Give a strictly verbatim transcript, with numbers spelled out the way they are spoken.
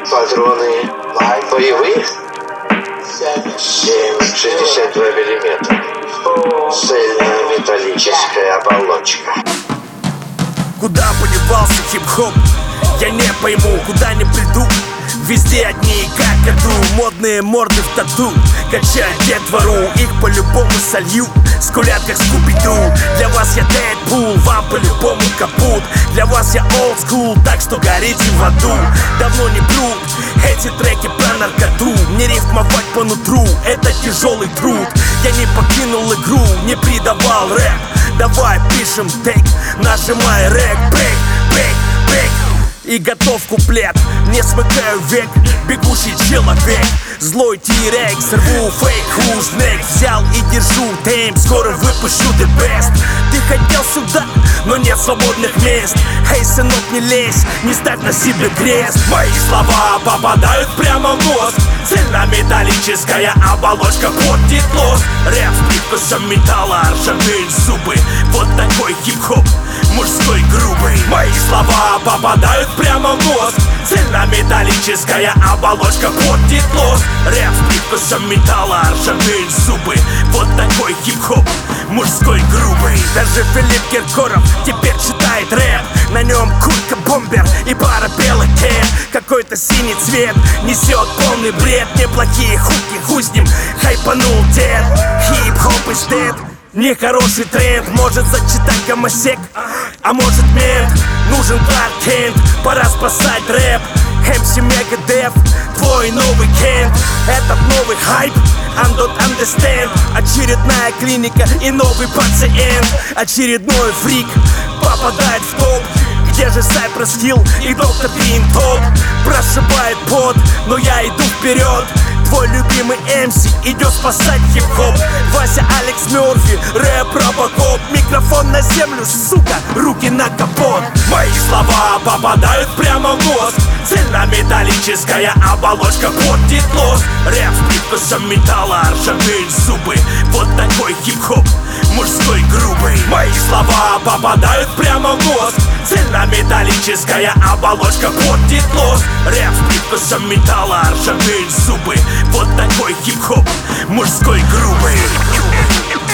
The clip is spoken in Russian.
Патроны боевые семь шестьдесят два миллиметра. Цельнометаллическая оболочка. Куда подевался хип-хоп? Я не пойму, куда не приду. Везде одни какаду, модные морды в тату. Качают детвору, их по-любому солью. Скулят как Скуби-Ду. Для вас я Дэдпул, вам по-любому капут. Для вас я old school, так что горите в аду. Давно не брут эти треки про наркоту. Мне рифмовать по нутру, это тяжелый труд. Я не покинул игру, не предавал рэп. Давай пишем тейк, нажимай рэк, бэк, бэк, бэк. И готов куплет, не смыкаю век. Бегущий человек, злой тирекс. Рву фейк, who's next. Взял и держу темп, скоро выпущу the best. Ты хотел сюда, но нет свободных мест. Эй, сынок, не лезь, не ставь на себе крест. Мои слова попадают прямо в мозг. Цельнометаллическая оболочка портит лоск. Рэп с привкусом металла, ржавеют зубы. Вот такой хип-хоп, мужской грубый. Мои слова попадают прямо в мозг. Цельнометаллическая оболочка портит лоск. Рэп с привкусом металла, ржавеют зубы. Вот такой хип-хоп, мужской грубый. Даже Филипп Киркоров теперь читает рэп. На нем куртка бомбер и пара белых кэп. Какой-то синий цвет несет полный бред. Неплохие хуки, хуй с ним, хайпанул дед. Хип-хоп is dead. Нехороший тренд, может зачитать гомосек, а может мент. Нужен Кларк Кент, пора спасать рэп. эм си Мегадев, твой новый Кент. Этот новый хайп, I don't understand. Очередная клиника и новый пациент. Очередной фрик попадает в топ. Где же Cypress Hill и доктор Green Top? Прошибает пот, но я иду вперед. Твой любимый эм си идет спасать хип-хоп. Вася Алекс Мерфи, рэп Робокоп. Микрофон на землю, сука, руки на капот. Мои слова попадают прямо в мозг. Цельнометаллическая оболочка портит лоск. Рэп с привкусом металла, ржавеют зубы. Вот такой хип-хоп, мужской грубый. Мои слова попадают прямо в мозг. Цельнометаллическая оболочка портит лоск. Рэп с привкусом металла, ржавеют зубы. Вот такой хип-хоп, мужской грубый.